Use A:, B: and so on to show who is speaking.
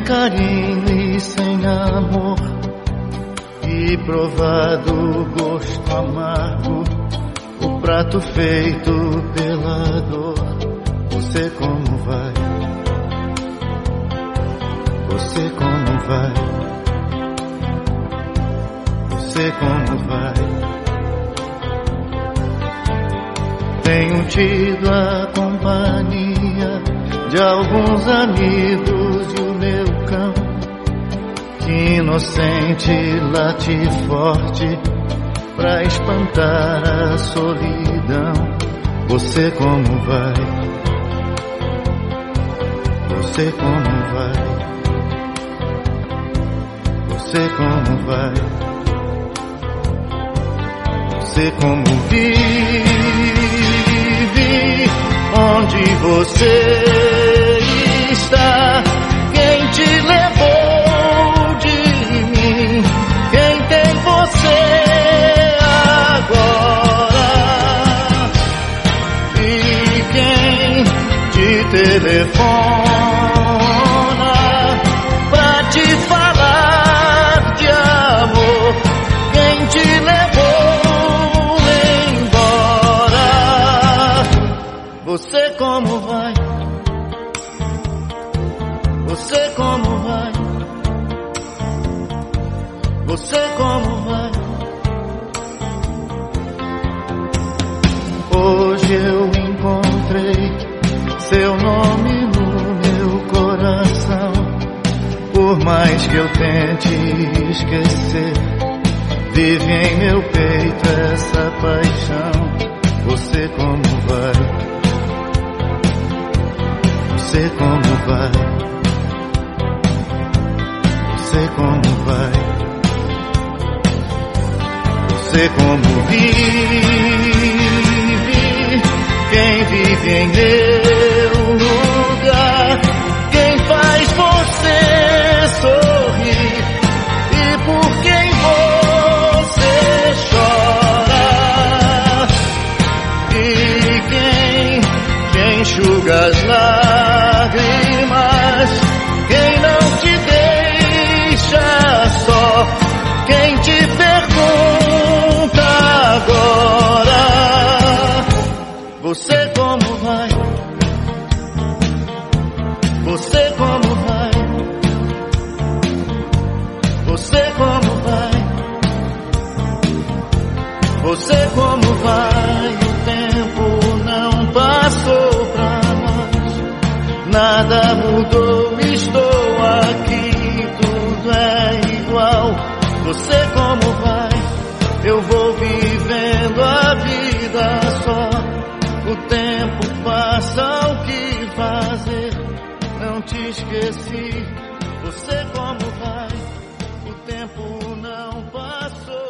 A: carinho e sem amor, e provado o gosto amargo, o prato feito pela dor. Você como vai? Você como vai? Você como vai? Tenho tido a companhia de alguns amigos e o meu cão, que inocente late forte pra espantar a solidão. Você como vai? Você como vai? Você como vai? Você como vive? Onde você está? Quem te levou de mim? Quem tem você agora? E quem te telefona pra te falar de amor? Quem te levou embora? Você como vai? Você como vai? Você como vai? Hoje eu encontrei seu nome no meu coração. Por mais que eu tente esquecer, vive em meu peito essa paixão. Você como vai? Você como vai? Você como vai? Você como vive? Quem vive em meu lugar? Quem faz você sorrir? E por quem você chora? E quem enxuga as lágrimas? Quem não te deixa só? Quem te pergunta agora? Você como vai? Você como vai? Você como vai? Você como vai? O tempo não passou pra nós, nada mudou, estou aqui, tudo é igual. Você como vai? Eu vou vivendo a vida só. O tempo passa, o que fazer? Não te esqueci. Você como vai? O tempo não passou.